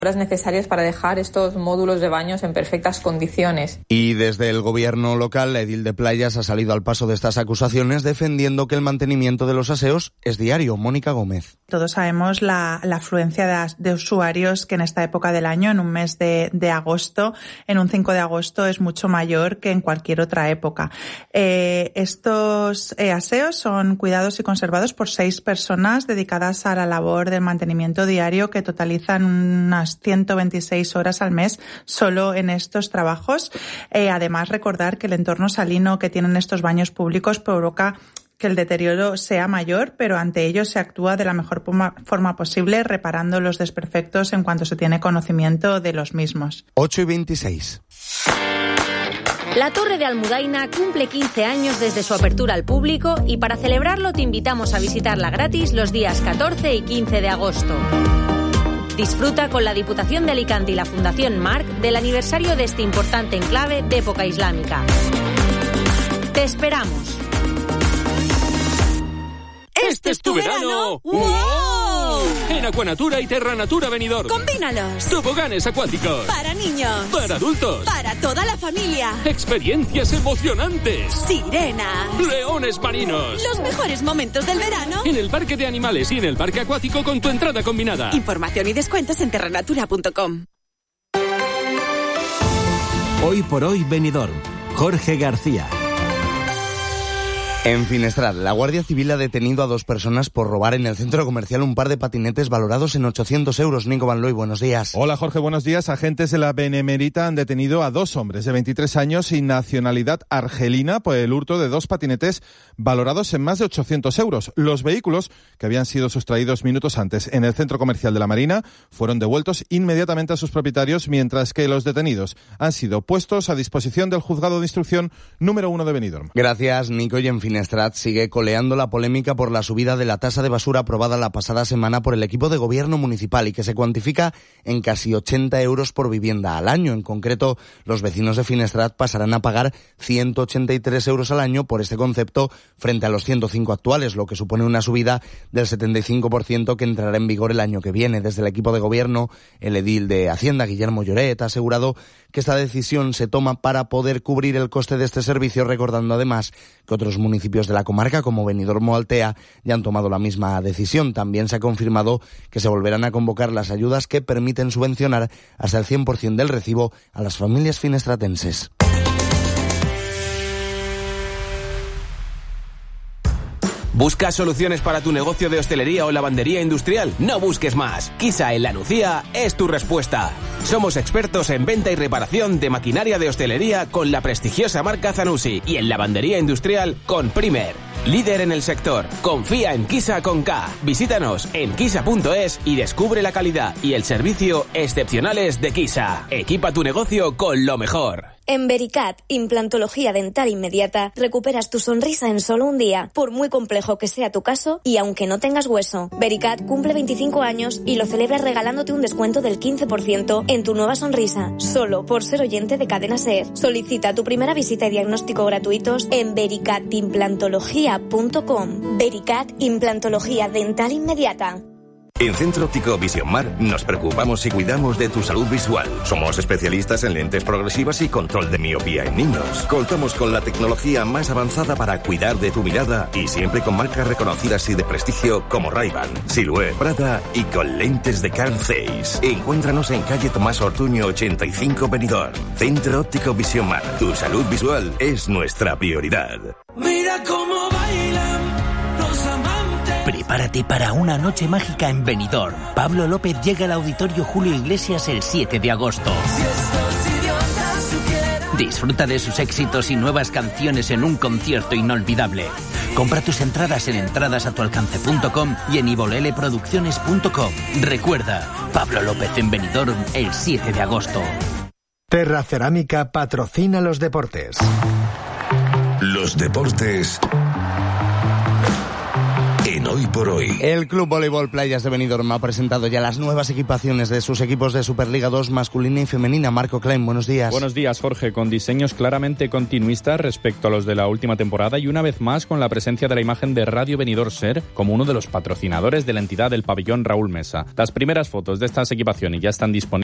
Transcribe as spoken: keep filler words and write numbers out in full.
necesarias para dejar estos módulos de baños en perfectas condiciones. Y desde el gobierno local, la edil de Playas ha salido al paso de estas acusaciones defendiendo que el mantenimiento de los aseos es diario. Mónica Gómez. Todos sabemos la, la afluencia de, de usuarios que en esta época del año, en un mes de, de agosto, en un cinco de agosto, es mucho mayor que en cualquier otra época. Eh, estos eh, aseos son cuidados y conservados por seis personas dedicadas a la labor del mantenimiento diario, que totalizan unas ciento veintiséis horas al mes solo en estos trabajos. Eh, además, recordar que el entorno salino que tienen estos baños públicos provoca que el deterioro sea mayor, pero ante ello se actúa de la mejor forma posible, reparando los desperfectos en cuanto se tiene conocimiento de los mismos. ocho y veintiséis. La Torre de Almudaina cumple quince años desde su apertura al público y para celebrarlo te invitamos a visitarla gratis los días catorce y quince de agosto. Disfruta con la Diputación de Alicante y la Fundación Marc del aniversario de este importante enclave de época islámica. ¡Te esperamos! ¡Este es tu verano! ¡Wow! En Aquanatura y Terranatura Benidorm. ¡Combínalos! Toboganes acuáticos. Para niños. Para adultos. Para toda la familia. Experiencias emocionantes. Sirenas. Leones marinos. Los mejores momentos del verano. En el parque de animales y en el parque acuático con tu entrada combinada. Información y descuentos en terranatura punto com. Hoy por hoy Benidorm. Jorge García. En Finestrat, la Guardia Civil ha detenido a dos personas por robar en el centro comercial un par de patinetes valorados en ochocientos euros. Nico Van Looy, buenos días. Hola Jorge, buenos días. Agentes de la Benemérita han detenido a dos hombres de veintitrés años y nacionalidad argelina por el hurto de dos patinetes valorados en más de ochocientos euros. Los vehículos, que habían sido sustraídos minutos antes en el centro comercial de la Marina, fueron devueltos inmediatamente a sus propietarios, mientras que los detenidos han sido puestos a disposición del Juzgado de Instrucción número uno de Benidorm. Gracias, Nico. Y en Finestrat sigue coleando la polémica por la subida de la tasa de basura aprobada la pasada semana por el equipo de gobierno municipal y que se cuantifica en casi ochenta euros por vivienda al año. En concreto, los vecinos de Finestrat pasarán a pagar ciento ochenta y tres euros al año por este concepto frente a los ciento cinco actuales, lo que supone una subida del setenta y cinco por ciento que entrará en vigor el año que viene. Desde el equipo de gobierno, el edil de Hacienda, Guillermo Lloret, ha asegurado que esta decisión se toma para poder cubrir el coste de este servicio, recordando además que otros municipios de la comarca, como Benidorm o Altea, ya han tomado la misma decisión. También se ha confirmado que se volverán a convocar las ayudas que permiten subvencionar hasta el cien por ciento del recibo a las familias finestratenses. ¿Buscas soluciones para tu negocio de hostelería o lavandería industrial? No busques más. Kisa en La Nucía es tu respuesta. Somos expertos en venta y reparación de maquinaria de hostelería con la prestigiosa marca Zanussi y en lavandería industrial con Primer. Líder en el sector. Confía en Kisa con K. Visítanos en kisa punto es y descubre la calidad y el servicio excepcionales de Kisa. Equipa tu negocio con lo mejor. En Vericat, implantología dental inmediata, recuperas tu sonrisa en solo un día, por muy complejo que sea tu caso y aunque no tengas hueso. Vericat cumple veinticinco años y lo celebra regalándote un descuento del quince por ciento en tu nueva sonrisa, solo por ser oyente de Cadena SER. Solicita tu primera visita y diagnóstico gratuitos en vericat implantología punto com. Vericat, implantología dental inmediata. En Centro Óptico Vision Mar nos preocupamos y cuidamos de tu salud visual. Somos especialistas en lentes progresivas y control de miopía en niños. Contamos con la tecnología más avanzada para cuidar de tu mirada y siempre con marcas reconocidas y de prestigio como Ray-Ban, Silhouette, Prada y con lentes de Carl Zeiss. Encuéntranos en calle Tomás Ortuño ochenta y cinco Benidorm. Centro Óptico Vision Mar. Tu salud visual es nuestra prioridad. Mira cómo bailan los amantes. Prepárate para una noche mágica en Benidorm. Pablo López llega al Auditorio Julio Iglesias el siete de agosto. Si estos idiotas supieran... Disfruta de sus éxitos y nuevas canciones en un concierto inolvidable. Compra tus entradas en entradas a tu alcance punto com y en ibolele producciones punto com. Recuerda, Pablo López en Benidorm el siete de agosto. Terra Cerámica patrocina los deportes. Los deportes en Hoy por Hoy. El Club Voleibol Playas de Benidorm ha presentado ya las nuevas equipaciones de sus equipos de Superliga dos masculina y femenina. Marco Klein, buenos días. Buenos días, Jorge, con diseños claramente continuistas respecto a los de la última temporada y una vez más con la presencia de la imagen de Radio Benidorm Ser como uno de los patrocinadores de la entidad del pabellón Raúl Mesa. Las primeras fotos de estas equipaciones ya están disponibles